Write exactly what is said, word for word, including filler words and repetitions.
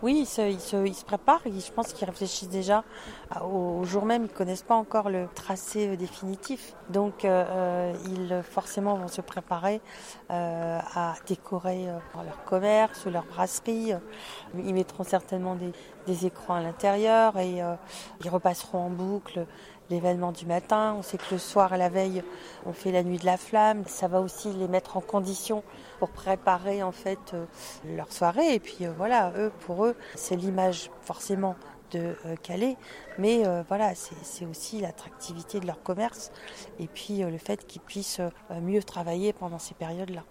Oui, ils se, ils se, ils se préparent. Ils- je pense qu'ils réfléchissent déjà à- au, au jour même. Ils connaissent pas encore le tracé euh, définitif. Donc, euh, euh, ils forcément vont se préparer euh, à décorer euh, leur commerce ou leur brasserie. Ils mettront certainement des, des écrans à l'intérieur et euh, ils repasseront en boucle l'événement du matin. On sait que le soir, à la veille, on fait la nuit de la flamme. Ça va aussi les mettre en condition pour préparer en fait euh, leur soirée. Et puis euh, voilà, eux, pour eux, c'est l'image forcément de euh, Calais, mais euh, voilà, c'est, c'est aussi l'attractivité de leur commerce et puis euh, le fait qu'ils puissent euh, mieux travailler pendant ces périodes-là.